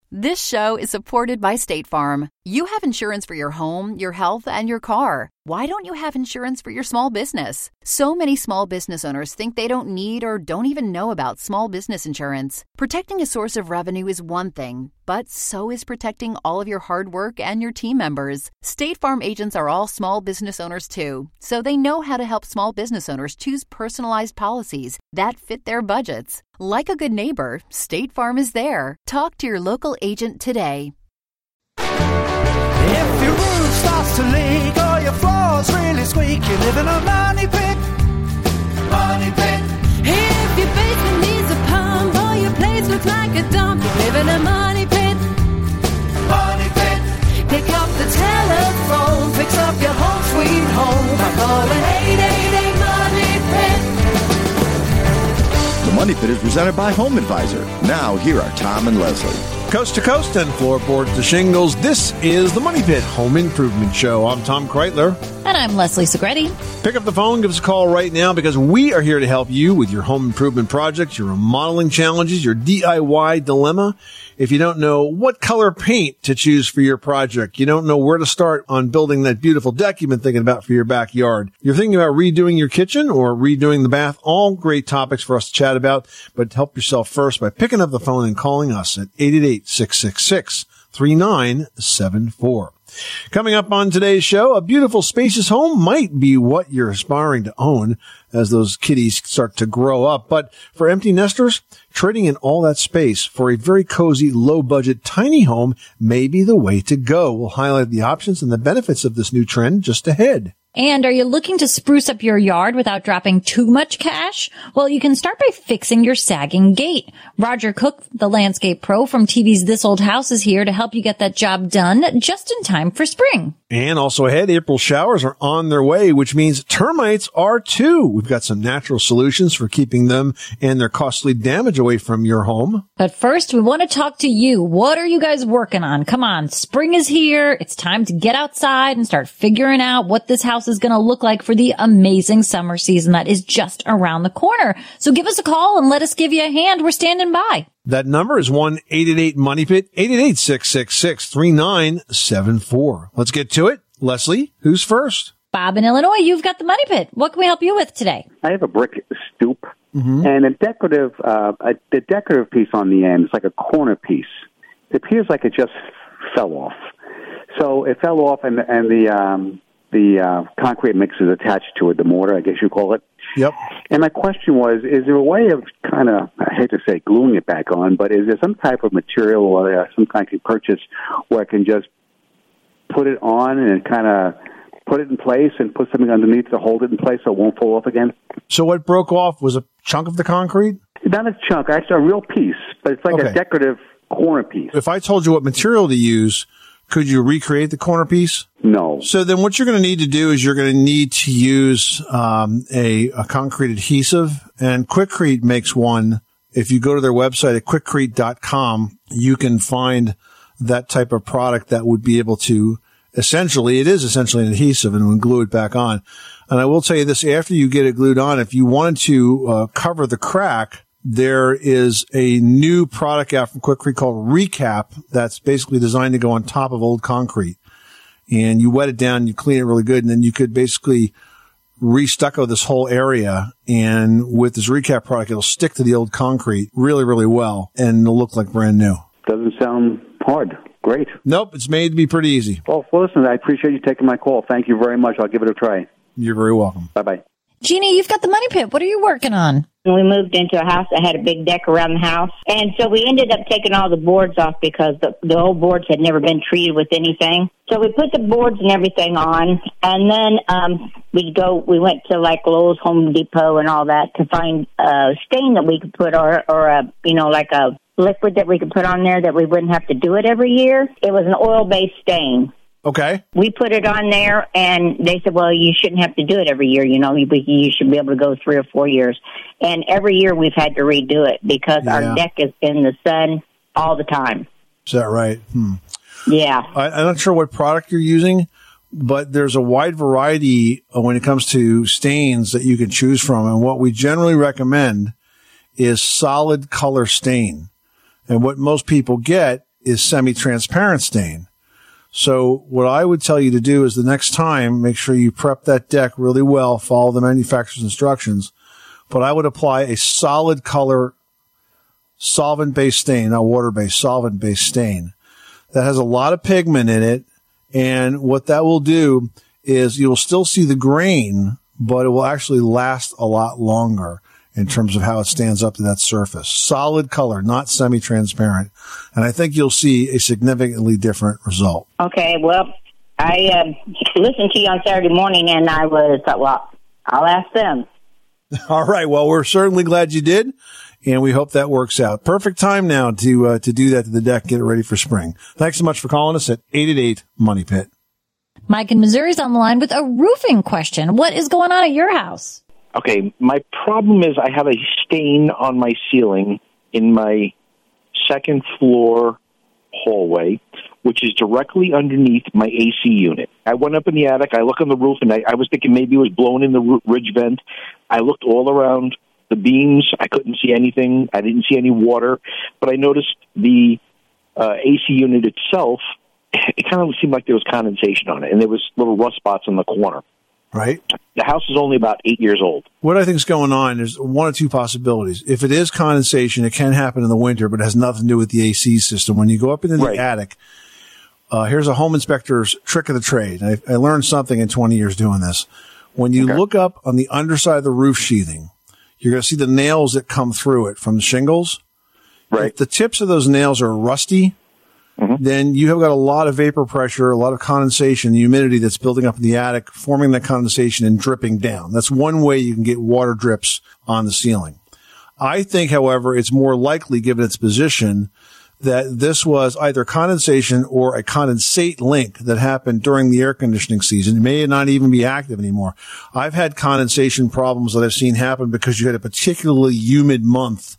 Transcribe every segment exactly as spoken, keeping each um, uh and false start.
This show is supported by State Farm. You have insurance for your home, your health, and your car. Why don't you have insurance for your small business? So many small business owners think they don't need or don't even know about small business insurance. Protecting a source of revenue is one thing, but so is protecting all of your hard work and your team members. State Farm agents are all small business owners too, so they know how to help small business owners choose personalized policies that fit their budgets. Like a good neighbor, State Farm is there. Talk to your local agent today. If your roof starts to leak or your floor's really squeak, you live in a money pit. Money pit. If your basement needs a pump or your place looks like a dump, you live in a money pit. Money pit. Pick up the telephone, fix up your home sweet home by calling eight eight eight money pit. The Money Pit is presented by Home Advisor. Now, here are Tom and Leslie. Coast to coast and floorboard to shingles, this is the Money Pit Home Improvement Show. I'm Tom Kreitler. And I'm Leslie Segretti. Pick up the phone, give us a call right now because we are here to help you with your home improvement projects, your remodeling challenges, your D I Y dilemma. If you don't know what color paint to choose for your project, you don't know where to start on building that beautiful deck you've been thinking about for your backyard, you're thinking about redoing your kitchen or redoing the bath, all great topics for us to chat about, but help yourself first by picking up the phone and calling us at eight eight eight, six six six, three nine seven four. Coming up on today's show, a beautiful, spacious home might be what you're aspiring to own as those kitties start to grow up. But for empty nesters, trading in all that space for a very cozy, low-budget, tiny home may be the way to go. We'll highlight the options and the benefits of this new trend just ahead. And are you looking to spruce up your yard without dropping too much cash? Well, you can start by fixing your sagging gate. Roger Cook, the landscape pro from T V's This Old House, is here to help you get that job done just in time for spring. And also ahead, April showers are on their way, which means termites are too. We've got some natural solutions for keeping them and their costly damage away from your home. But first, we want to talk to you. What are you guys working on? Come on, spring is here. It's time to get outside and start figuring out what this house is going to look like for the amazing summer season that is just around the corner. So give us a call and let us give you a hand. We're standing by. That number is one eight eight eight money pit, eight eight eight, six six six, three nine seven four. Let's get to it. Leslie, who's first? Bob in Illinois, you've got the Money Pit. What can we help you with today? I have a brick stoop Mm-hmm. and a decorative, uh, a, the decorative piece on the end. It's like a corner piece. It appears like it just fell off. So it fell off, and and the um, the uh, concrete mix is attached to it, the mortar, I guess you call it. Yep. And my question was, is there a way of kind of, I hate to say gluing it back on, but is there some type of material or uh, some kind I can purchase where I can just put it on and kind of put it in place and put something underneath to hold it in place so it won't fall off again? So what broke off was a chunk of the concrete? Not a chunk, actually a real piece, but it's like Okay. a decorative corner piece. If I told you what material to use, could you recreate the corner piece? No. So then what you're going to need to do is you're going to need to use um, a, a concrete adhesive, and Quikrete makes one. If you go to their website at quikrete dot com, you can find that type of product that would be able to essentially, it is essentially an adhesive and would glue it back on. And I will tell you this, after you get it glued on, if you wanted to uh, cover the crack, there is a new product out from Quikrete called Recap that's basically designed to go on top of old concrete. And you wet it down, you clean it really good, and then you could basically re-stucco this whole area. And with this Recap product, it'll stick to the old concrete really, really well, and it'll look like brand new. Doesn't sound hard. Great. Nope, it's made to be pretty easy. Well, listen, I appreciate you taking my call. Thank you very much. I'll give it a try. You're very welcome. Bye-bye. Jeannie, you've got the Money Pit. What are you working on? We moved into a house that had a big deck around the house. And so we ended up taking all the boards off because the, the old boards had never been treated with anything. So we put the boards and everything on. And then um, we go. We went to like Lowe's, Home Depot, and all that to find a stain that we could put, or, or a, you know, like a liquid that we could put on there that we wouldn't have to do it every year. It was an oil-based stain. Okay. We put it on there, and they said, well, you shouldn't have to do it every year. You know, you, you should be able to go three or four years. And every year we've had to redo it because Yeah. our deck is in the sun all the time. Is that right? Hmm. Yeah. I, I'm not sure what product you're using, but there's a wide variety when it comes to stains that you can choose from. And what we generally recommend is solid color stain. And what most people get is semi-transparent stain. So what I would tell you to do is the next time, make sure you prep that deck really well, follow the manufacturer's instructions, but I would apply a solid color solvent-based stain, not water-based, solvent-based stain that has a lot of pigment in it. And what that will do is you'll still see the grain, but it will actually last a lot longer in terms of how it stands up to that surface. Solid color, not semi-transparent. And I think you'll see a significantly different result. Okay, well, I uh, listened to you on Saturday morning, and I was thought, well, I'll ask them. All right. Well, we're certainly glad you did, and we hope that works out. Perfect time now to uh, to do that to the deck, get it ready for spring. Thanks so much for calling us at eight eight eight Money Pit. Mike in Missouri is on the line with a roofing question. What is going on at your house? Okay, my problem is I have a stain on my ceiling in my second floor hallway, which is directly underneath my A C unit. I went up in the attic, I look on the roof, and I, I was thinking maybe it was blown in the ridge vent. I looked all around the beams. I couldn't see anything. I didn't see any water, but I noticed the uh, A C unit itself, it kind of seemed like there was condensation on it, and there was little rust spots in the corner. Right. The house is only about eight years old. What I think is going on is one or two possibilities. If it is condensation, it can happen in the winter, but it has nothing to do with the A C system. When you go up into the right. attic, uh, here's a home inspector's trick of the trade. I, I learned something in twenty years doing this. When you okay. look up on the underside of the roof sheathing, you're going to see the nails that come through it from the shingles. Right. If the tips of those nails are rusty, mm-hmm. then you have got a lot of vapor pressure, a lot of condensation, humidity that's building up in the attic, forming that condensation and dripping down. That's one way you can get water drips on the ceiling. I think, however, it's more likely, given its position, that this was either condensation or a condensate link that happened during the air conditioning season. It may not even be active anymore. I've had condensation problems that I've seen happen because you had a particularly humid month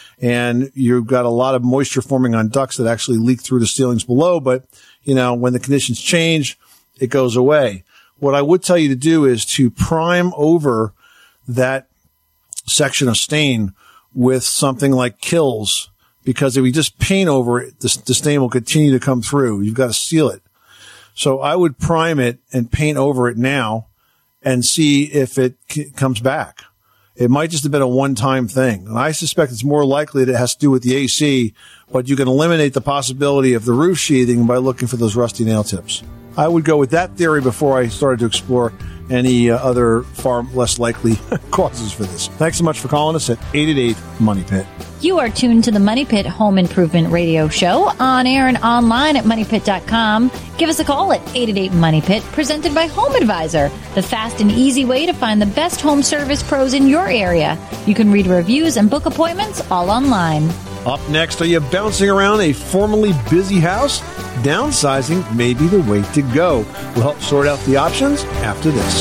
and you've got a lot of moisture forming on ducts that actually leak through the ceilings below. But, you know, when the conditions change, it goes away. What I would tell you to do is to prime over that section of stain with something like Kills, because if you just paint over it, the, the stain will continue to come through. You've got to seal it. So I would prime it and paint over it now and see if it c- comes back. It might just have been a one-time thing. And I suspect it's more likely that it has to do with the A C, but you can eliminate the possibility of the roof sheathing by looking for those rusty nail tips. I would go with that theory before I started to explore any uh, other far less likely causes for this. Thanks so much for calling us at eight eight eight Money Pit. You are tuned to the Money Pit Home Improvement Radio Show on air and online at money pit dot com. Give us a call at eight eight eight Money Pit, presented by Home Advisor, the fast and easy way to find the best home service pros in your area. You can read reviews and book appointments all online. Up next, are you bouncing around a formerly busy house? Downsizing may be the way to go. We'll help sort out the options after this.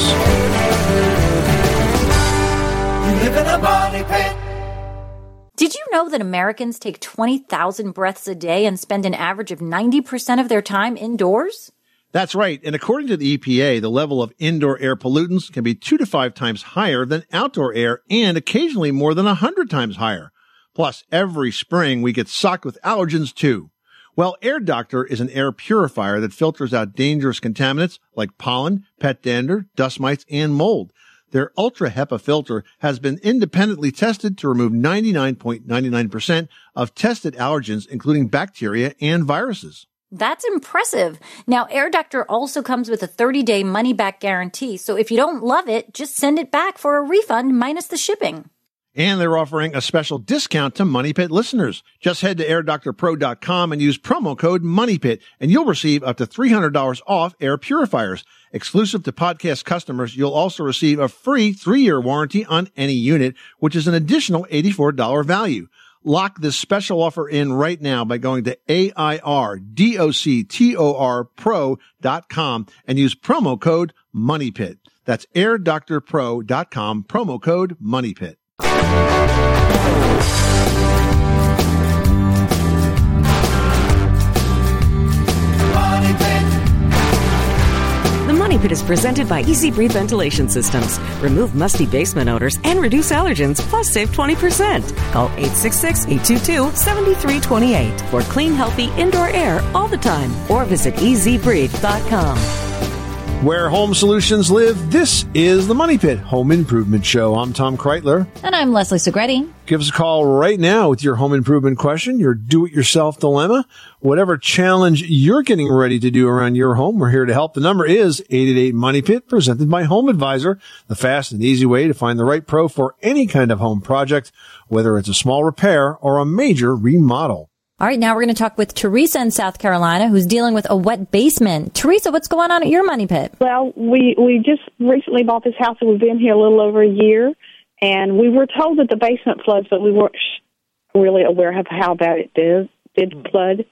You live in a money pit. Did you know that Americans take twenty thousand breaths a day and spend an average of ninety percent of their time indoors? That's right. And according to the E P A, the level of indoor air pollutants can be two to five times higher than outdoor air and occasionally more than one hundred times higher. Plus, every spring we get socked with allergens too. Well, Air Doctor is an air purifier that filters out dangerous contaminants like pollen, pet dander, dust mites, and mold. Their Ultra HEPA filter has been independently tested to remove ninety-nine point nine nine percent of tested allergens, including bacteria and viruses. That's impressive. Now, Air Doctor also comes with a thirty-day money-back guarantee, so if you don't love it, just send it back for a refund minus the shipping. And they're offering a special discount to Money Pit listeners. Just head to air doctor pro dot com and use promo code MONEYPIT, and you'll receive up to three hundred dollars off air purifiers. Exclusive to podcast customers, you'll also receive a free three-year warranty on any unit, which is an additional eighty-four dollars value. Lock this special offer in right now by going to A I R D O C T O R pro dot com and use promo code MONEYPIT. That's air doctor pro dot com, promo code MONEYPIT. The Money Pit is presented by Easy Breathe Ventilation Systems. Remove musty basement odors and reduce allergens, plus save twenty percent. Call eight six six, eight two two, seven three two eight for clean, healthy indoor air all the time. Or visit easy breathe dot com. Where home solutions live, this is the Money Pit Home Improvement Show. I'm Tom Kreitler. And I'm Leslie Segretti. Give us a call right now with your home improvement question, your do-it-yourself dilemma, whatever challenge you're getting ready to do around your home. We're here to help. The number is eight eight eight, MONEY PIT, presented by Home Advisor, the fast and easy way to find the right pro for any kind of home project, whether it's a small repair or a major remodel. All right, now we're going to talk with Teresa in South Carolina, who's dealing with a wet basement. Teresa, what's going on at your Money Pit? Well, we, we just recently bought this house, and we've been here a little over a year, and we were told that the basement floods, but we weren't really aware of how bad it did, did flood.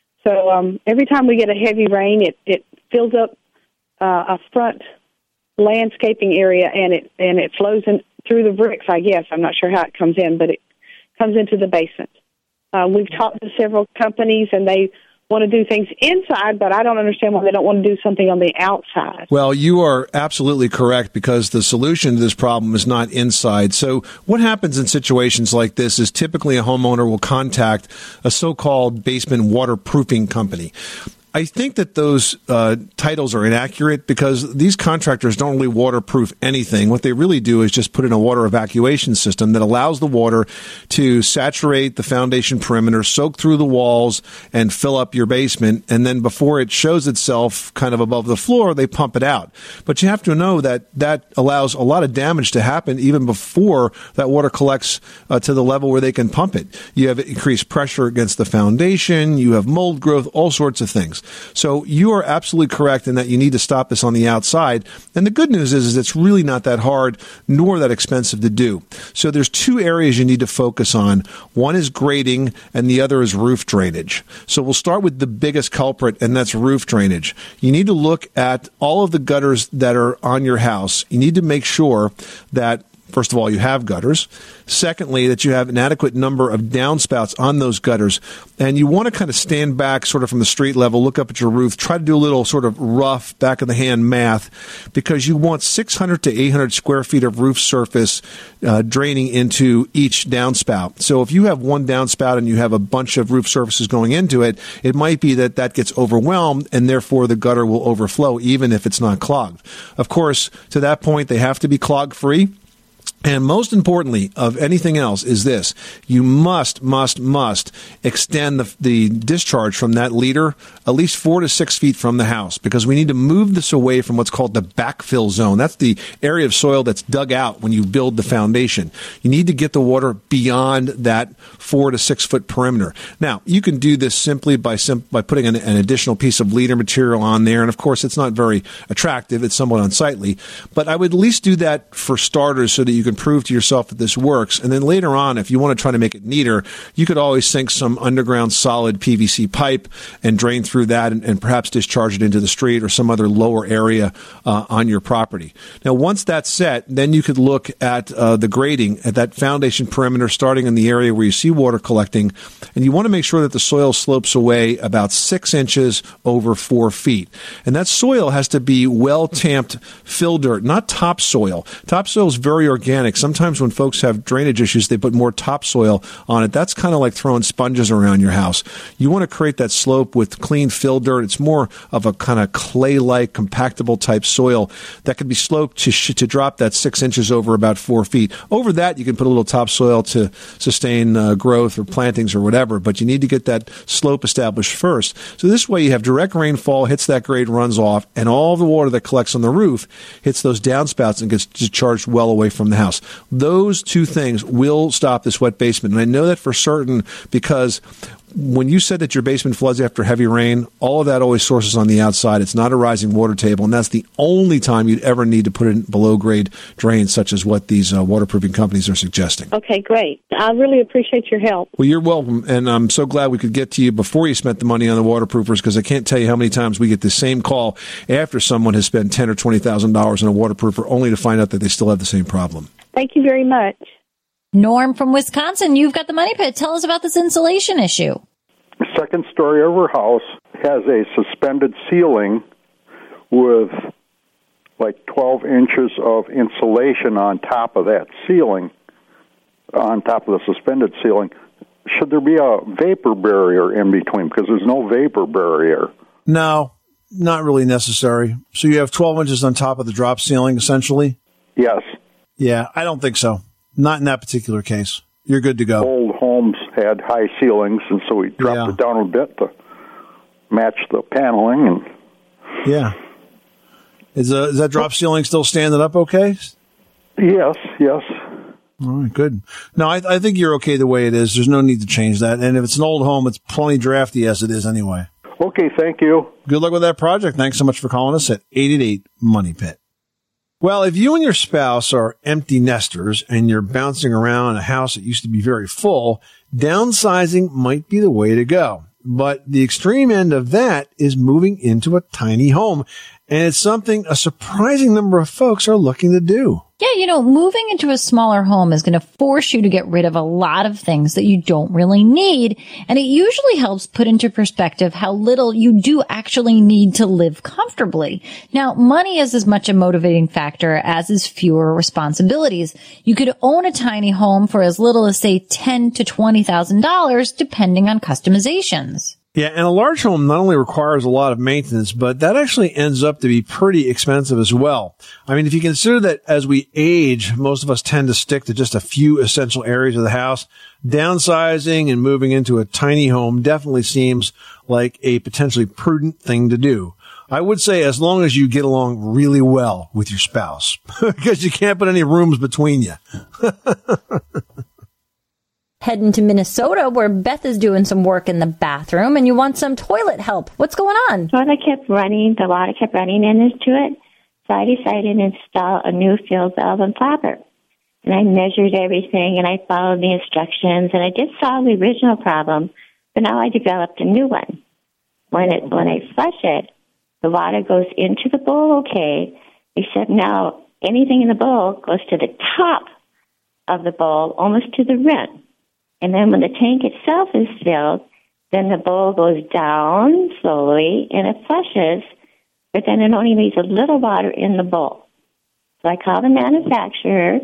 So um, every time we get a heavy rain, it, it fills up uh, a front landscaping area, and it and it flows in through the bricks, I guess. I'm not sure how it comes in, but it comes into the basement. Uh, we've talked to several companies, and they want to do things inside, but I don't understand why they don't want to do something on the outside. Well, you are absolutely correct, because the solution to this problem is not inside. So what happens in situations like this is typically a homeowner will contact a so-called basement waterproofing company. I think that those uh, titles are inaccurate, because these contractors don't really waterproof anything. What they really do is just put in a water evacuation system that allows the water to saturate the foundation perimeter, soak through the walls, and fill up your basement. And then before it shows itself kind of above the floor, they pump it out. But you have to know that that allows a lot of damage to happen even before that water collects uh, to the level where they can pump it. You have increased pressure against the foundation. You have mold growth, all sorts of things. So you are absolutely correct in that you need to stop this on the outside. And the good news is, is it's really not that hard nor that expensive to do. So there's two areas you need to focus on. One is grading and the other is roof drainage. So we'll start with the biggest culprit, and that's roof drainage. You need to look at all of the gutters that are on your house. You need to make sure that, first of all, you have gutters. Secondly, that you have an adequate number of downspouts on those gutters. And you want to kind of stand back sort of from the street level, look up at your roof, try to do a little sort of rough back of the hand math, because you want six hundred to eight hundred square feet of roof surface uh, draining into each downspout. So if you have one downspout and you have a bunch of roof surfaces going into it, it might be that that gets overwhelmed, and therefore the gutter will overflow even if it's not clogged. Of course, to that point, they have to be clog free. And most importantly of anything else is this: you must, must, must extend the, the discharge from that leader at least four to six feet from the house, because we need to move this away from what's called the backfill zone. That's the area of soil that's dug out when you build the foundation. You need to get the water beyond that four to six foot perimeter. Now, you can do this simply by sim- by putting an, an additional piece of leader material on there. And of course, it's not very attractive. It's somewhat unsightly. But I would at least do that for starters, so that you can prove to yourself that this works. And then later on, if you want to try to make it neater, you could always sink some underground solid P V C pipe and drain through that, and, and perhaps discharge it into the street or some other lower area uh, on your property. Now, once that's set, then you could look at uh, the grading at that foundation perimeter, starting in the area where you see water collecting. And you want to make sure that the soil slopes away about six inches over four feet. And that soil has to be well-tamped fill dirt, not topsoil. Topsoil is very organic. Sometimes when folks have drainage issues, they put more topsoil on it. That's kind of like throwing sponges around your house. You want to create that slope with clean fill dirt. It's more of a kind of clay-like, compactable type soil that can be sloped to, sh- to drop that six inches over about four feet. Over that, you can put a little topsoil to sustain uh, growth or plantings or whatever, but you need to get that slope established first. So this way you have direct rainfall, hits that grade, runs off, and all the water that collects on the roof hits those downspouts and gets discharged well away from the house. Those two things will stop this wet basement. And I know that for certain, because when you said that your basement floods after heavy rain, all of that always sources on the outside. It's not a rising water table, and that's the only time you'd ever need to put in below-grade drains, such as what these uh, waterproofing companies are suggesting. Okay, great. I really appreciate your help. Well, you're welcome, and I'm so glad we could get to you before you spent the money on the waterproofers, because I can't tell you how many times we get the same call after someone has spent ten thousand dollars or twenty thousand dollars on a waterproofer, only to find out that they still have the same problem. Thank you very much. Norm from Wisconsin, you've got the Money Pit. Tell us about this insulation issue. Second story of her house has a suspended ceiling with like twelve inches of insulation on top of that ceiling, on top of the suspended ceiling. Should there be a vapor barrier in between? Because there's no vapor barrier. No, not really necessary. So you have twelve inches on top of the drop ceiling, essentially? Yes. Yeah, I don't think so. Not in that particular case. You're good to go. Old homes had high ceilings, and so we dropped Yeah. it down a bit to match the paneling. And Yeah. Is, uh, is that drop ceiling still standing up okay? Yes, yes. All right, good. No, I, I think you're okay the way it is. There's no need to change that. And if it's an old home, it's plenty drafty as it is anyway. Okay, thank you. Good luck with that project. Thanks so much for calling us at eight eight eight, money pit. Well, if you and your spouse are empty nesters and you're bouncing around a house that used to be very full, downsizing might be the way to go. But the extreme end of that is moving into a tiny home. And it's something a surprising number of folks are looking to do. Yeah, you know, moving into a smaller home is going to force you to get rid of a lot of things that you don't really need. And it usually helps put into perspective how little you do actually need to live comfortably. Now, money is as much a motivating factor as is fewer responsibilities. You could own a tiny home for as little as, say, ten thousand to twenty thousand dollars, depending on customizations. Yeah, and a large home not only requires a lot of maintenance, but that actually ends up to be pretty expensive as well. I mean, if you consider that as we age, most of us tend to stick to just a few essential areas of the house, downsizing and moving into a tiny home definitely seems like a potentially prudent thing to do. I would say as long as you get along really well with your spouse, because you can't put any rooms between you. Heading to Minnesota, where Beth is doing some work in the bathroom, and you want some toilet help. What's going on? Toilet kept running, the water kept running into it, so I decided to install a new field valve and flapper. And I measured everything, and I followed the instructions, and I did solve the original problem, but now I developed a new one. When it when I flush it, the water goes into the bowl okay, except now anything in the bowl goes to the top of the bowl, almost to the rim. And then when the tank itself is filled, then the bowl goes down slowly and it flushes, but then it only leaves a little water in the bowl. So I called the manufacturer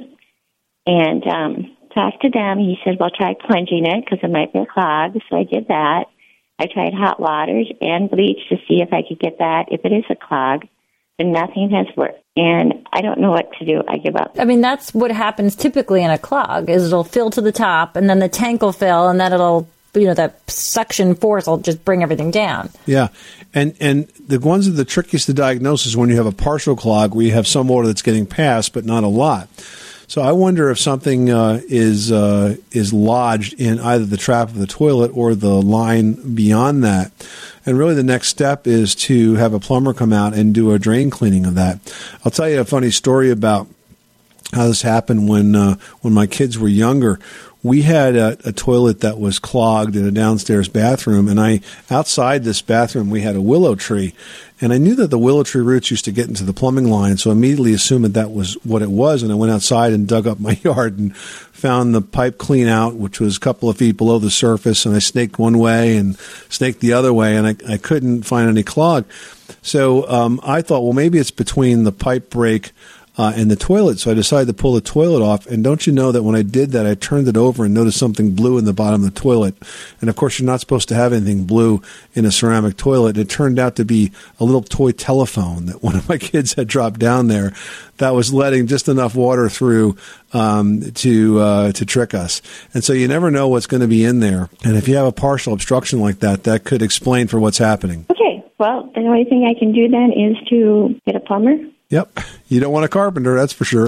and um, talked to them. He said, well, try plunging it because it might be a clog. So I did that. I tried hot waters and bleach to see if I could get that, if it is a clog, but nothing has worked. And I don't know what to do. I give up. I mean, that's what happens typically in a clog, is it'll fill to the top, and then the tank will fill, and then it'll, you know, that suction force will just bring everything down. Yeah. And and the ones that are the trickiest to diagnose is when you have a partial clog where you have some water that's getting passed, but not a lot. So I wonder if something uh, is uh, is lodged in either the trap of the toilet or the line beyond that. And really the next step is to have a plumber come out and do a drain cleaning of that. I'll tell you a funny story about how this happened when uh, when my kids were younger. We had a, a toilet that was clogged in a downstairs bathroom, and I outside this bathroom we had a willow tree, and I knew that the willow tree roots used to get into the plumbing line, so I immediately assumed that that was what it was, and I went outside and dug up my yard and found the pipe clean out, which was a couple of feet below the surface, and I snaked one way and snaked the other way, and I, I couldn't find any clog. So um, I thought, well, maybe it's between the pipe break Uh, and the toilet, so I decided to pull the toilet off. And don't you know that when I did that, I turned it over and noticed something blue in the bottom of the toilet. And of course, you're not supposed to have anything blue in a ceramic toilet. It turned out to be a little toy telephone that one of my kids had dropped down there that was letting just enough water through um, to uh, to trick us. And so you never know what's going to be in there. And if you have a partial obstruction like that, that could explain for what's happening. Okay, well, the only thing I can do then is to get a plumber. Yep. You don't want a carpenter, that's for sure.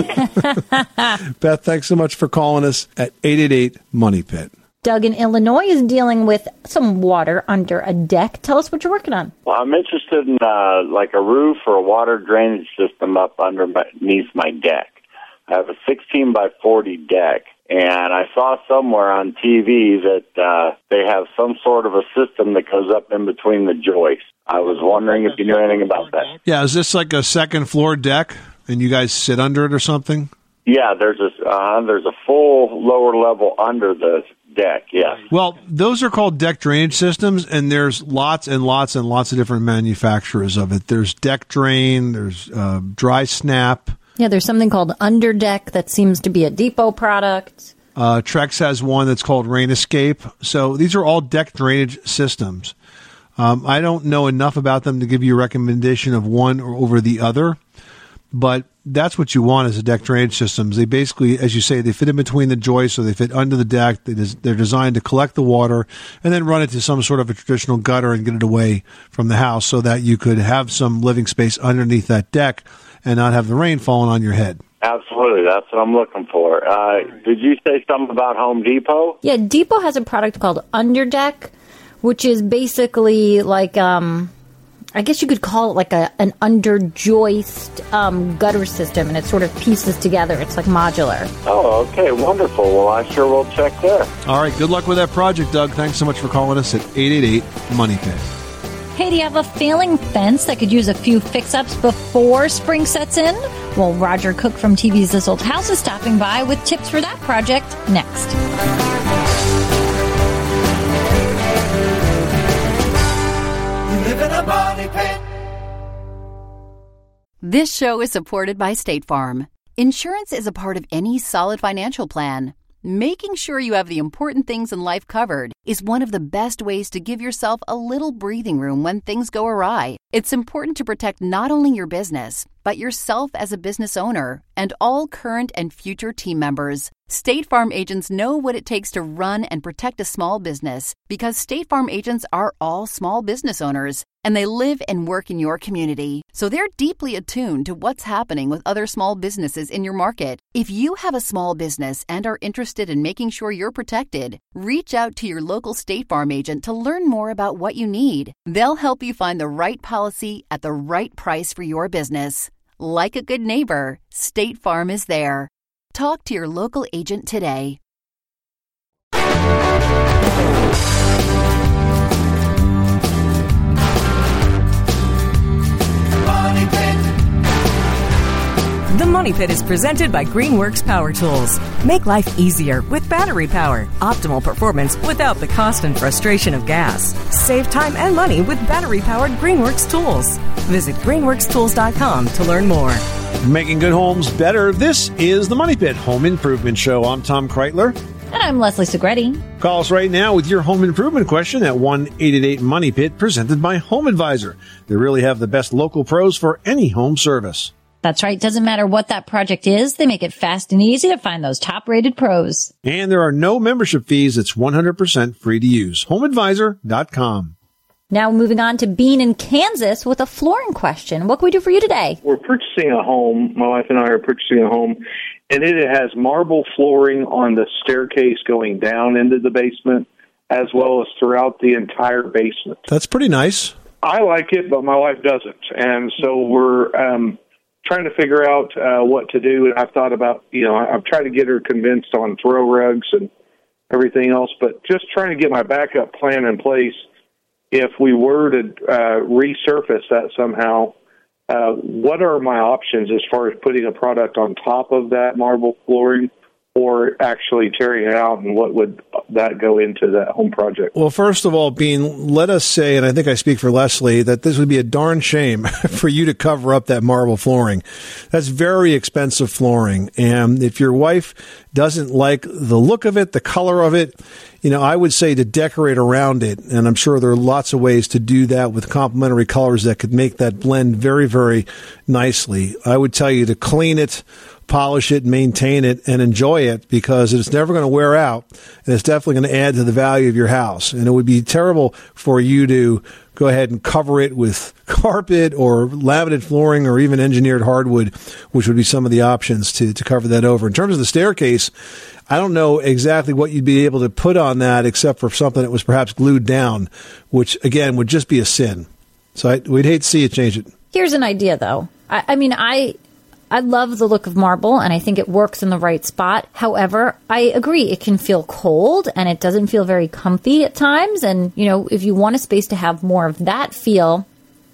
Beth, thanks so much for calling us at eight eight eight, money pit. Doug in Illinois is dealing with some water under a deck. Tell us what you're working on. Well, I'm interested in uh, like a roof or a water drainage system up underneath my deck. I have a sixteen by forty deck, and I saw somewhere on T V that uh, they have some sort of a system that goes up in between the joists. I was wondering if you knew anything about that. Yeah, is this like a second floor deck, and you guys sit under it or something? Yeah, there's a uh, there's a full lower level under the deck, yes. Well, those are called deck drainage systems, and there's lots and lots and lots of different manufacturers of it. There's Deck Drain, there's uh, Dry Snap. Yeah, there's something called Underdeck that seems to be a Depot product. Uh, Trex has one that's called Rain Escape. So these are all deck drainage systems. Um, I don't know enough about them to give you a recommendation of one or over the other, but that's what you want as a deck drainage systems. They basically, as you say, they fit in between the joists, or they fit under the deck. They des- they're designed to collect the water and then run it to some sort of a traditional gutter and get it away from the house so that you could have some living space underneath that deck and not have the rain falling on your head. Absolutely. That's what I'm looking for. Uh, did you say something about Home Depot? Yeah, Depot has a product called Underdeck, which is basically like, um, I guess you could call it like a an under joist um, gutter system, and it sort of pieces together. It's like modular. Oh, okay, wonderful. Well, I sure will check there. All right, good luck with that project, Doug. Thanks so much for calling us at eight eight eight, money pit. Hey, do you have a failing fence that could use a few fix-ups before spring sets in? Well, Roger Cook from T V's This Old House is stopping by with tips for that project next. Live in a money pit. This show is supported by State Farm. Insurance is a part of any solid financial plan. Making sure you have the important things in life covered is one of the best ways to give yourself a little breathing room when things go awry. It's important to protect not only your business, but yourself as a business owner and all current and future team members. State Farm agents know what it takes to run and protect a small business because State Farm agents are all small business owners and they live and work in your community. So they're deeply attuned to what's happening with other small businesses in your market. If you have a small business and are interested in making sure you're protected, reach out to your local State Farm agent to learn more about what you need. They'll help you find the right policy at the right price for your business. Like a good neighbor, State Farm is there. Talk to your local agent today. Money Pit. The Money Pit is presented by Greenworks Power Tools. Make life easier with battery power. Optimal performance without the cost and frustration of gas. Save time and money with battery-powered Greenworks tools. Visit greenworks tools dot com to learn more. Making good homes better. This is the Money Pit Home Improvement Show. I'm Tom Kreitler. And I'm Leslie Segretti. Call us right now with your home improvement question at one eight eight eight, money pit, presented by Home Advisor. They really have the best local pros for any home service. That's right. Doesn't matter what that project is. They make it fast and easy to find those top-rated pros. And there are no membership fees. It's one hundred percent free to use. home advisor dot com. Now moving on to Bean in Kansas with a flooring question. What can we do for you today? We're purchasing a home. My wife and I are purchasing a home, and it has marble flooring on the staircase going down into the basement, as well as throughout the entire basement. That's pretty nice. I like it, but my wife doesn't. And so we're um, trying to figure out uh, what to do. And I've thought about, you know, I've tried to get her convinced on throw rugs and everything else, but just trying to get my backup plan in place. If we were to uh, resurface that somehow, uh, what are my options as far as putting a product on top of that marble flooring or actually tearing it out, and what would that go into that home project? Well, first of all, Bean, let us say, and I think I speak for Leslie, that this would be a darn shame for you to cover up that marble flooring. That's very expensive flooring. And if your wife doesn't like the look of it, the color of it, you know, I would say to decorate around it. And I'm sure there are lots of ways to do that with complementary colors that could make that blend very, very nicely. I would tell you to clean it, polish it, maintain it, and enjoy it, because it's never going to wear out, and it's definitely going to add to the value of your house. And it would be terrible for you to go ahead and cover it with carpet or laminated flooring or even engineered hardwood, which would be some of the options to, to cover that over. In terms of the staircase, I don't know exactly what you'd be able to put on that except for something that was perhaps glued down, which, again, would just be a sin. So I, we'd hate to see you change it. Here's an idea, though. I, I mean, I... I love the look of marble, and I think it works in the right spot. However, I agree, it can feel cold, and it doesn't feel very comfy at times. And, you know, if you want a space to have more of that feel,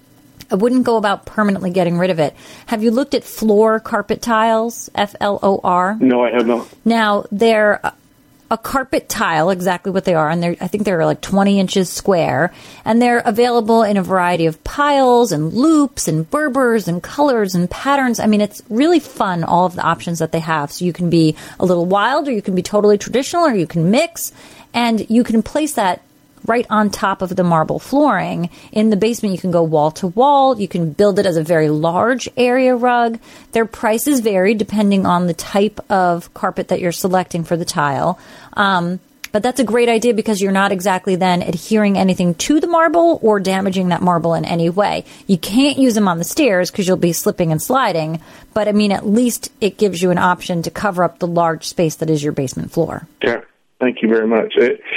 I wouldn't go about permanently getting rid of it. Have you looked at floor carpet tiles, F L O R? No, I have not. Now, they're a carpet tile, exactly what they are, and they're, I think they're like twenty inches square, and they're available in a variety of piles and loops and Berbers and colors and patterns. I mean, it's really fun, all of the options that they have. So you can be a little wild, or you can be totally traditional, or you can mix, and you can place that right on top of the marble flooring. In the basement, you can go wall to wall. You can build it as a very large area rug. Their prices vary depending on the type of carpet that you're selecting for the tile. Um, but that's a great idea because you're not exactly then adhering anything to the marble or damaging that marble in any way. You can't use them on the stairs because you'll be slipping and sliding. But, I mean, at least it gives you an option to cover up the large space that is your basement floor. Yeah. Thank you very much.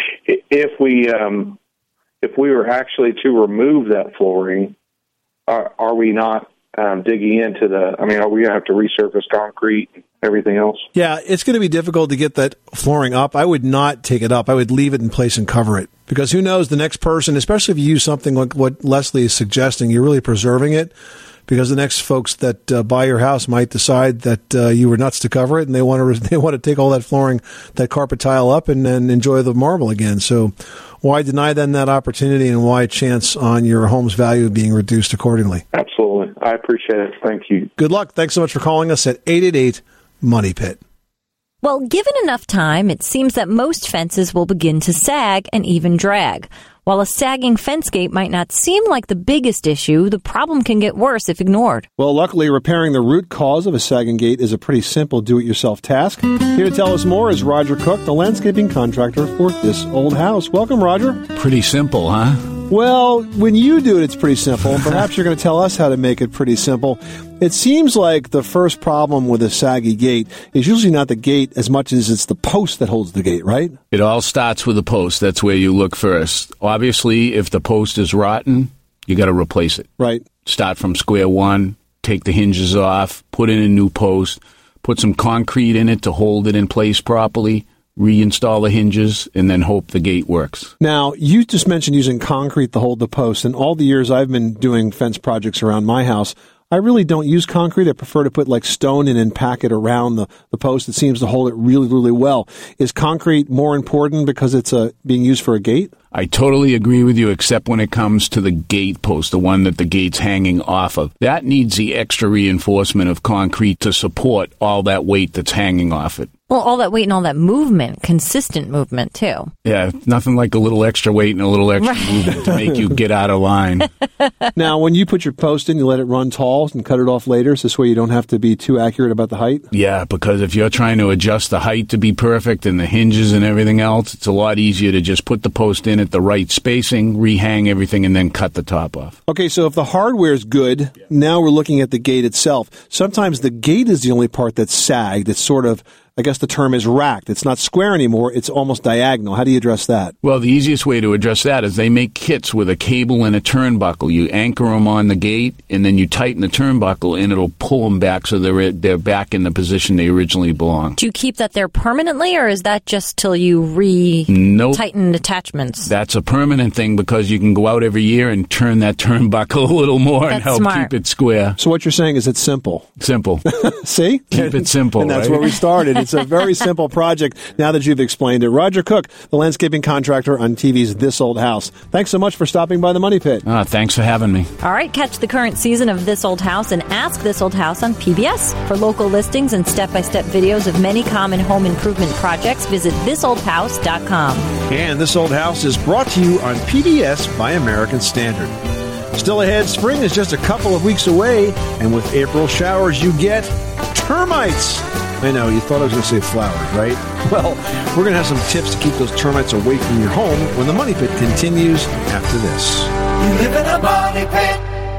If we um, if we were actually to remove that flooring, are, are we not um, digging into the? I mean, are we going to have to resurface concrete and everything else? Yeah, it's going to be difficult to get that flooring up. I would not take it up. I would leave it in place and cover it, because who knows, the next person, especially if you use something like what Leslie is suggesting, you're really preserving it. Because the next folks that uh, buy your house might decide that uh, you were nuts to cover it, and they want to they want to take all that flooring, that carpet tile up, and, and enjoy the marble again. So, why deny them that opportunity, and why chance on your home's value being reduced accordingly? Absolutely, I appreciate it. Thank you. Good luck. Thanks so much for calling us at eight eight eight Money Pit. Well, given enough time, it seems that most fences will begin to sag and even drag. While a sagging fence gate might not seem like the biggest issue, the problem can get worse if ignored. Well, luckily, repairing the root cause of a sagging gate is a pretty simple do-it-yourself task. Here to tell us more is Roger Cook, the landscaping contractor for This Old House. Welcome, Roger. Pretty simple, huh? Well, when you do it, it's pretty simple. Perhaps you're going to tell us how to make it pretty simple. It seems like the first problem with a saggy gate is usually not the gate as much as it's the post that holds the gate, right? It all starts with the post. That's where you look first. Obviously, if the post is rotten, you got to replace it. Right. Start from square one, take the hinges off, put in a new post, put some concrete in it to hold it in place properly, reinstall the hinges, and then hope the gate works. Now, you just mentioned using concrete to hold the post, and all the years I've been doing fence projects around my house, I really don't use concrete. I prefer to put like stone in and pack it around the, the post. It seems to hold it really, really well. Is concrete more important because it's a, being used for a gate? I totally agree with you, except when it comes to the gate post, the one that the gate's hanging off of. That needs the extra reinforcement of concrete to support all that weight that's hanging off it. Well, all that weight and all that movement, consistent movement, too. Yeah, nothing like a little extra weight and a little extra right. movement to make you get out of line. Now, when you put your post in, you let it run tall and cut it off later, so this way you don't have to be too accurate about the height? Yeah, because if you're trying to adjust the height to be perfect and the hinges and everything else, it's a lot easier to just put the post in at the right spacing, rehang everything, and then cut the top off. Okay, so if the hardware is good, yeah. Now we're looking at the gate itself. Sometimes the gate is the only part that's sagged. It's sort of, I guess the term is racked. It's not square anymore. It's almost diagonal. How do you address that? Well, the easiest way to address that is they make kits with a cable and a turnbuckle. You anchor them on the gate, and then you tighten the turnbuckle, and it'll pull them back so they're they're back in the position they originally belong. Do you keep that there permanently, or is that just till you re-tighten nope. attachments? That's a permanent thing because you can go out every year and turn that turnbuckle a little more that's and help smart. keep it square. So what you're saying is it's simple. Simple. See? Keep it simple, And that's right? where we started. It's a very simple project now that you've explained it. Roger Cook, the landscaping contractor on T V's This Old House. Thanks so much for stopping by the Money Pit. Ah, thanks for having me. All right, catch the current season of This Old House and Ask This Old House on P B S. For local listings and step-by-step videos of many common home improvement projects, visit this old house dot com. And This Old House is brought to you on P B S by American Standard. Still ahead, spring is just a couple of weeks away, and with April showers, you get termites. I know, you thought I was going to say flowers, right? Well, we're going to have some tips to keep those termites away from your home when the Money Pit continues after this. You live in a money pit.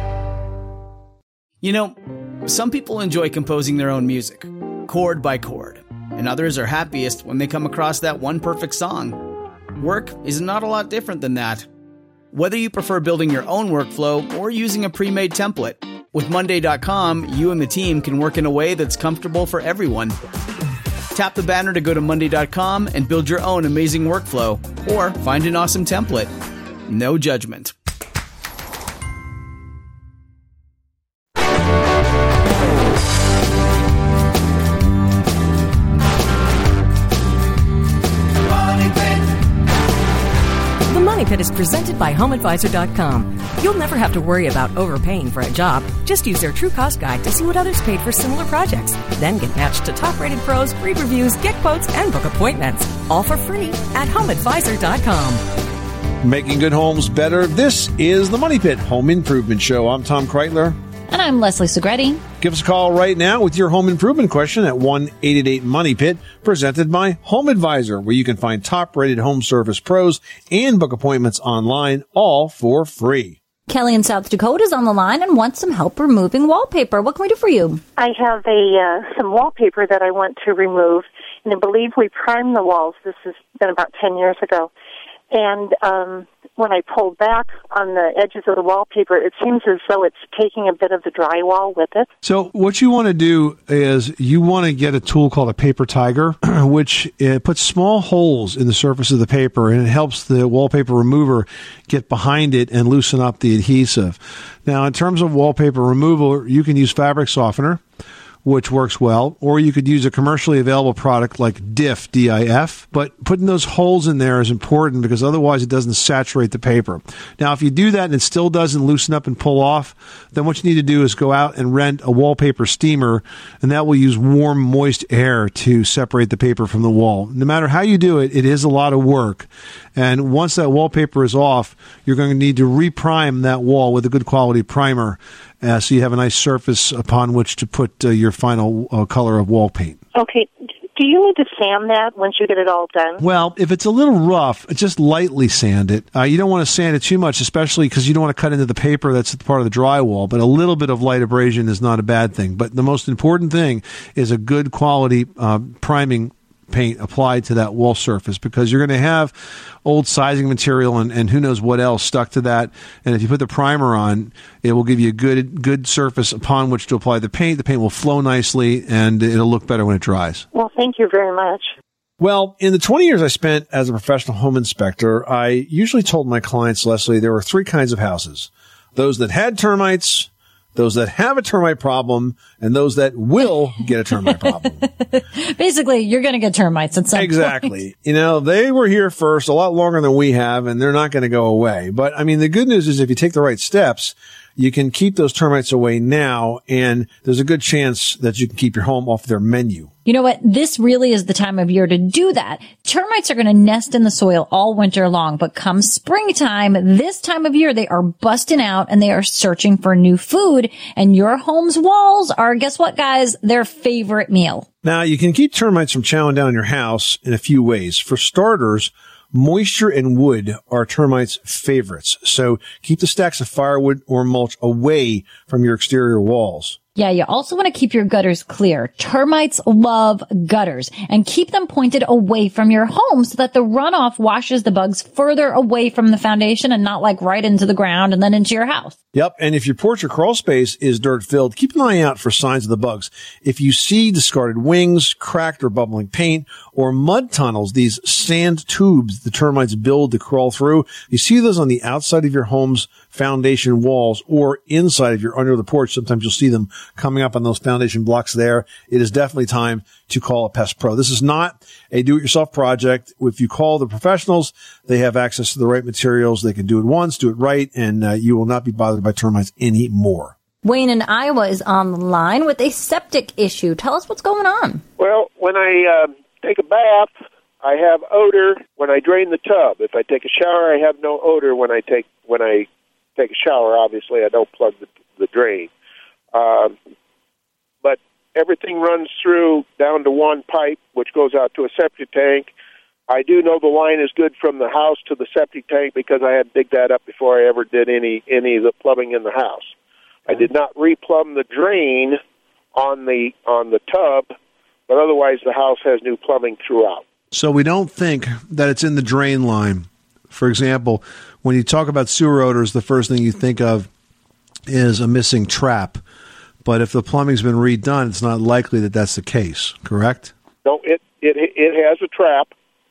You know, some people enjoy composing their own music, chord by chord, and others are happiest when they come across that one perfect song. Work is not a lot different than that. Whether you prefer building your own workflow or using a pre-made template, with Monday dot com, you and the team can work in a way that's comfortable for everyone. Tap the banner to go to Monday dot com and build your own amazing workflow, or find an awesome template. No judgment. is presented by home advisor dot com. You'll never have to worry about overpaying for a job. Just use their True Cost Guide to see what others paid for similar projects. Then get matched to top-rated pros, read reviews, get quotes, and book appointments. All for free at home advisor dot com. Making good homes better. This is the Money Pit Home Improvement Show. I'm Tom Kreitler. And I'm Leslie Segretti. Give us a call right now with your home improvement question at one eight eight eight money pit, presented by Home Advisor, where you can find top-rated home service pros and book appointments online, all for free. Kelly in South Dakota is on the line and wants some help removing wallpaper. What can we do for you? I have a uh, some wallpaper that I want to remove, and I believe we primed the walls. This has been about ten years ago. And um, when I pulled back on the edges of the wallpaper, it seems as though it's taking a bit of the drywall with it. So what you want to do is you want to get a tool called a paper tiger, which it puts small holes in the surface of the paper, and it helps the wallpaper remover get behind it and loosen up the adhesive. Now, in terms of wallpaper removal, you can use fabric softener, which works well, or you could use a commercially available product like D I F, D I F, but putting those holes in there is important because otherwise it doesn't saturate the paper. Now, if you do that and it still doesn't loosen up and pull off, then what you need to do is go out and rent a wallpaper steamer, and that will use warm, moist air to separate the paper from the wall. No matter how you do it, it is a lot of work, and once that wallpaper is off, you're going to need to reprime that wall with a good quality primer, Uh, so you have a nice surface upon which to put uh, your final uh, color of wall paint. Okay. Do you need to sand that once you get it all done? Well, if it's a little rough, just lightly sand it. Uh, you don't want to sand it too much, especially because you don't want to cut into the paper that's part of the drywall, but a little bit of light abrasion is not a bad thing. But the most important thing is a good quality uh, priming paint applied to that wall surface, because you're going to have old sizing material and, and who knows what else stuck to that. And if you put the primer on, it will give you a good good surface upon which to apply the paint. The paint will flow nicely, and it'll look better when it dries. Well, thank you very much. Well, in the twenty years I spent as a professional home inspector, I usually told my clients, Leslie, there were three kinds of houses: those that had termites, those that have a termite problem, and those that will get a termite problem. Basically, you're going to get termites at some exactly. point. Exactly. You know, they were here first a lot longer than we have, and they're not going to go away. But, I mean, the good news is if you take the right steps, you can keep those termites away now, and there's a good chance that you can keep your home off their menu. You know what? This really is the time of year to do that. Termites are going to nest in the soil all winter long, but come springtime, this time of year, they are busting out and they are searching for new food. And your home's walls are, guess what, guys? Their favorite meal. Now, you can keep termites from chowing down your house in a few ways. For starters, moisture and wood are termites' favorites. So keep the stacks of firewood or mulch away from your exterior walls. Yeah, you also want to keep your gutters clear. Termites love gutters, and keep them pointed away from your home so that the runoff washes the bugs further away from the foundation and not like right into the ground and then into your house. Yep. And if your porch or crawl space is dirt filled, keep an eye out for signs of the bugs. If you see discarded wings, cracked or bubbling paint, or mud tunnels, these sand tubes the termites build to crawl through, you see those on the outside of your home's foundation walls or inside of your under the porch. Sometimes you'll see them coming up on those foundation blocks there. It is definitely time to call a pest pro. This is not a do-it-yourself project. If you call the professionals, they have access to the right materials. They can do it once, do it right, and uh, you will not be bothered by termites anymore. Wayne in Iowa is on the line with a septic issue. Tell us what's going on. Well, when I uh, take a bath, I have odor when I drain the tub. If I take a shower, I have no odor when I take when I take a shower. Obviously, I don't plug the, the drain. Um, but everything runs through down to one pipe, which goes out to a septic tank. I do know the line is good from the house to the septic tank because I had to dig that up before I ever did any, any of the plumbing in the house. I did not replumb the drain on the on the tub, but otherwise the house has new plumbing throughout. So we don't think that it's in the drain line. For example, when you talk about sewer odors, the first thing you think of is a missing trap. But if the plumbing's been redone, it's not likely that that's the case, correct? No, it it it has a trap,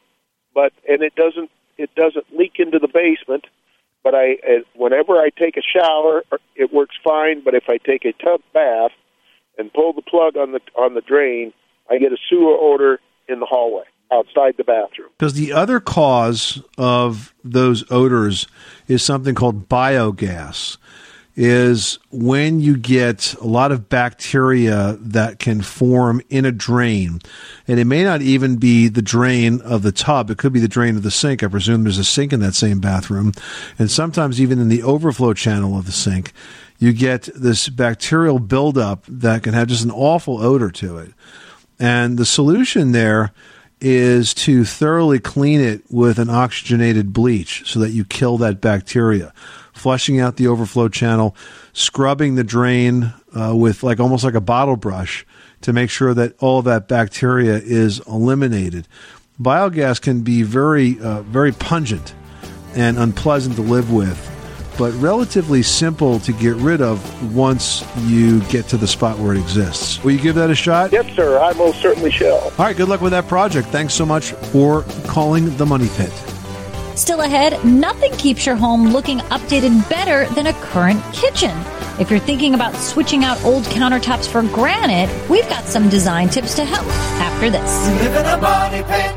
but and it doesn't it doesn't leak into the basement. But I, whenever I take a shower, it works fine. But if I take a tub bath and pull the plug on the on the drain, I get a sewer odor in the hallway. outside the bathroom. Because the other cause of those odors is something called biogas, is when you get a lot of bacteria that can form in a drain. And it may not even be the drain of the tub. It could be the drain of the sink. I presume there's a sink in that same bathroom. And sometimes even in the overflow channel of the sink, you get this bacterial buildup that can have just an awful odor to it. And the solution there is to thoroughly clean it with an oxygenated bleach so that you kill that bacteria. Flushing out the overflow channel, scrubbing the drain uh, with like almost like a bottle brush to make sure that all of that bacteria is eliminated. Biogas can be very, uh, very pungent and unpleasant to live with, but relatively simple to get rid of once you get to the spot where it exists. Will you give that a shot? Yes, sir. I most certainly shall. All right, good luck with that project. Thanks so much for calling the Money Pit. Still ahead, nothing keeps your home looking updated better than a current kitchen. If you're thinking about switching out old countertops for granite, we've got some design tips to help after this. You live in a money pit.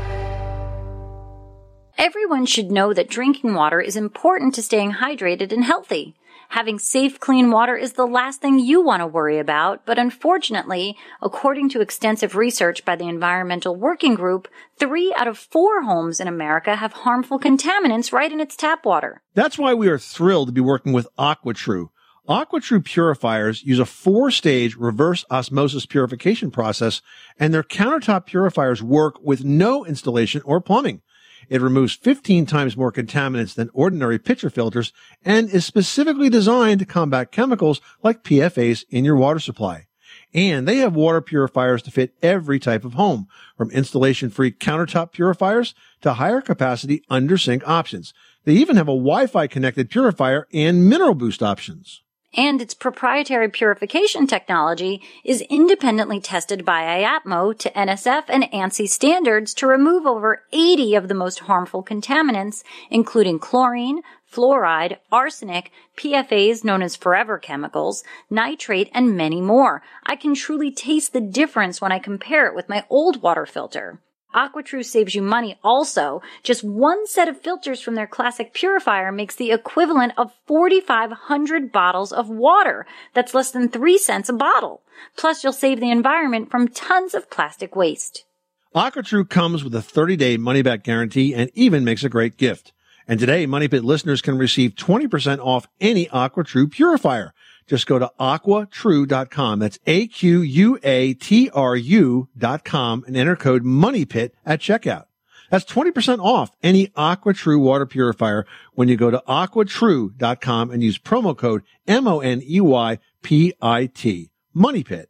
Everyone should know that drinking water is important to staying hydrated and healthy. Having safe, clean water is the last thing you want to worry about, but unfortunately, according to extensive research by the Environmental Working Group, three out of four homes in America have harmful contaminants right in its tap water. That's why we are thrilled to be working with AquaTrue. AquaTrue purifiers use a four-stage reverse osmosis purification process, and their countertop purifiers work with no installation or plumbing. It removes fifteen times more contaminants than ordinary pitcher filters and is specifically designed to combat chemicals like P F As in your water supply. And they have water purifiers to fit every type of home, from installation-free countertop purifiers to higher capacity under-sink options. They even have a Wi-Fi connected purifier and mineral boost options. And its proprietary purification technology is independently tested by I A P M O to N S F and ANSI standards to remove over eighty of the most harmful contaminants, including chlorine, fluoride, arsenic, P F As known as forever chemicals, nitrate, and many more. I can truly taste the difference when I compare it with my old water filter. AquaTrue saves you money also. Just one set of filters from their classic purifier makes the equivalent of forty-five hundred bottles of water. That's less than three cents a bottle. Plus, you'll save the environment from tons of plastic waste. AquaTrue comes with a thirty-day money-back guarantee and even makes a great gift. And today, Money Pit listeners can receive twenty percent off any AquaTrue purifier. Just go to aqua true dot com. That's A Q U A T R U dot com and enter code MONEYPIT at checkout. That's twenty percent off any AquaTrue water purifier when you go to aqua true dot com and use promo code M O N E Y P I T. Money Pit.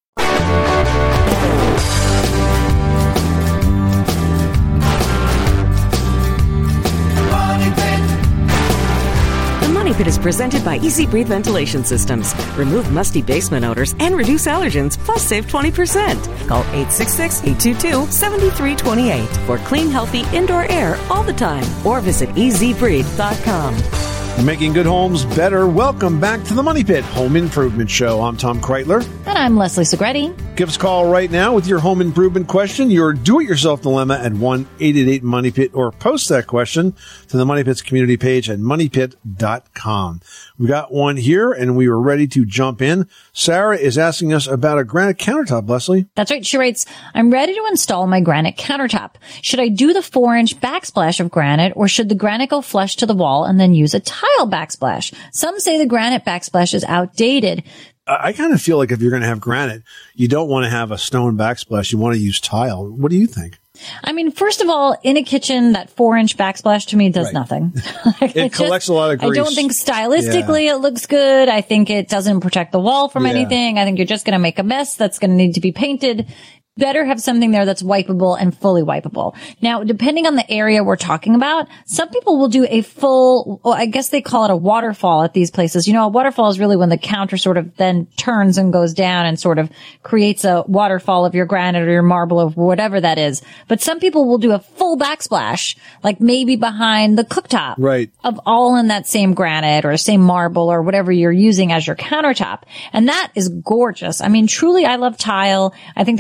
Money Pit is presented by Easy Breathe Ventilation Systems. Remove musty basement odors and reduce allergens, plus save twenty percent. Call eight six six, eight two two, seven three two eight for clean, healthy indoor air all the time. Or visit easy breathe dot com. Making good homes better. Welcome back to the Money Pit Home Improvement Show. I'm Tom Kreitler. And I'm Leslie Segretti. Give us a call right now with your home improvement question, your do-it-yourself dilemma at one eight eight eight money pit, or post that question to the Money Pit's community page at money pit dot com. We got one here, and we were ready to jump in. Sarah is asking us about a granite countertop, Leslie. That's right. She writes, I'm ready to install my granite countertop. Should I do the four-inch backsplash of granite, or should the granite go flush to the wall and then use a tile backsplash? Some say the granite backsplash is outdated. I kind of feel like if you're going to have granite, you don't want to have a stone backsplash. You want to use tile. What do you think? I mean, first of all, in a kitchen, that four-inch backsplash to me does right. nothing. like, it collects just, a lot of grease. I don't think stylistically yeah. it looks good. I think it doesn't protect the wall from yeah. anything. I think you're just going to make a mess that's going to need to be painted. Better have something there that's wipeable and fully wipeable. Now, depending on the area we're talking about, some people will do a full, well, I guess they call it a waterfall at these places. You know, a waterfall is really when the counter sort of then turns and goes down and sort of creates a waterfall of your granite or your marble or whatever that is. But some people will do a full backsplash, like maybe behind the cooktop. Right. Of all in that same granite or same marble or whatever you're using as your countertop. And that is gorgeous. I mean, truly, I love tile. I think there's a lot of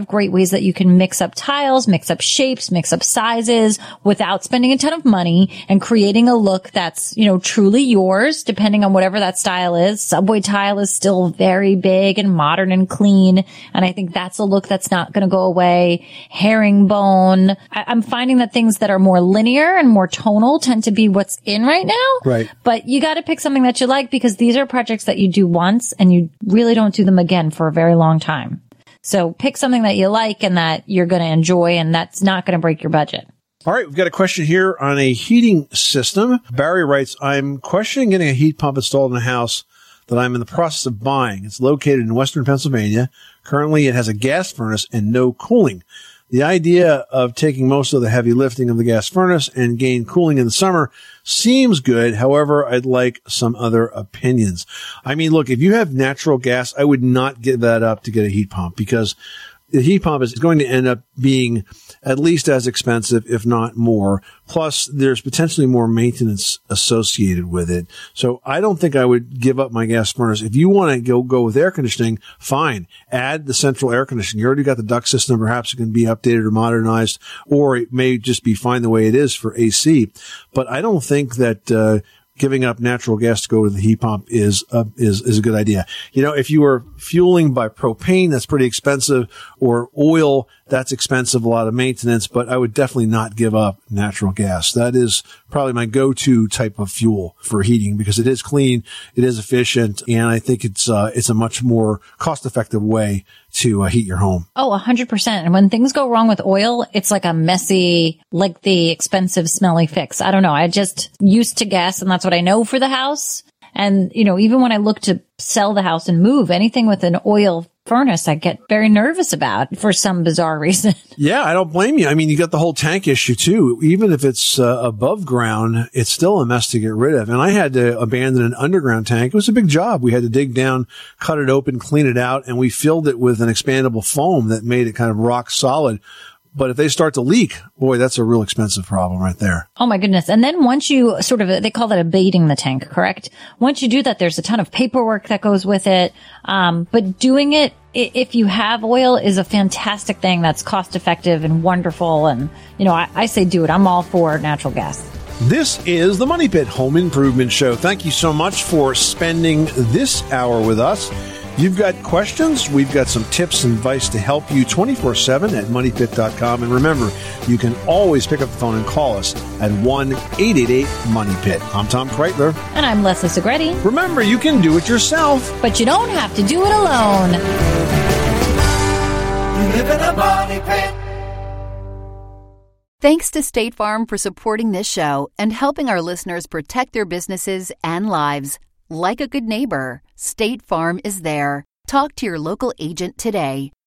of great ways that you can mix up tiles, mix up shapes, mix up sizes without spending a ton of money and creating a look that's, you know, truly yours, depending on whatever that style is. Subway tile is still very big and modern and clean. And I think that's a look that's not going to go away. Herringbone. I- I'm finding that things that are more linear and more tonal tend to be what's in right now. Right. But you got to pick something that you like, because these are projects that you do once and you really don't do them again for a very long time. So pick something that you like and that you're going to enjoy, and that's not going to break your budget. All right, we've got a question here on a heating system. Barry writes, I'm questioning getting a heat pump installed in a house that I'm in the process of buying. It's located in western Pennsylvania. Currently, it has a gas furnace and no cooling. The idea of taking most of the heavy lifting of the gas furnace and gain cooling in the summer seems good. However, I'd like some other opinions. I mean, look, if you have natural gas, I would not give that up to get a heat pump, because the heat pump is going to end up being at least as expensive, if not more. Plus, there's potentially more maintenance associated with it. So I don't think I would give up my gas furnace. If you want to go, go with air conditioning, fine. Add the central air conditioning. You already got the duct system. Perhaps it can be updated or modernized, or it may just be fine the way it is for A C. But I don't think that, uh, giving up natural gas to go to the heat pump is a, is, is a good idea. You know, if you were fueling by propane, that's pretty expensive, or oil, that's expensive, a lot of maintenance, but I would definitely not give up natural gas. That is probably my go-to type of fuel for heating, because it is clean, it is efficient, and I think it's, uh, it's a much more cost-effective way to uh, heat your home. Oh, a hundred percent. And when things go wrong with oil, it's like a messy, like the expensive, smelly fix. I don't know. I just used to gas, and that's what I know for the house. And, you know, even when I look to sell the house and move, anything with an oil furnace, I get very nervous about for some bizarre reason. Yeah, I don't blame you. I mean, you got the whole tank issue too. Even if it's uh, above ground, it's still a mess to get rid of. And I had to abandon an underground tank. It was a big job. We had to dig down, cut it open, clean it out, and we filled it with an expandable foam that made it kind of rock solid. But if they start to leak, boy, that's a real expensive problem right there. Oh my goodness. And then once you sort of, they call that abating the tank, correct? Once you do that, there's a ton of paperwork that goes with it. Um, but doing it, if you have oil, is a fantastic thing that's cost effective and wonderful. And, you know, I, I say do it. I'm all for natural gas. This is the Money Pit Home Improvement Show. Thank you so much for spending this hour with us. You've got questions, we've got some tips and advice to help you twenty-four seven at money pit dot com. And remember, you can always pick up the phone and call us at one eight eight eight money pit. I'm Tom Kreitler. And I'm Leslie Segretti. Remember, you can do it yourself, but you don't have to do it alone. You live in a money pit. Thanks to State Farm for supporting this show and helping our listeners protect their businesses and lives. Like a good neighbor, State Farm is there. Talk to your local agent today.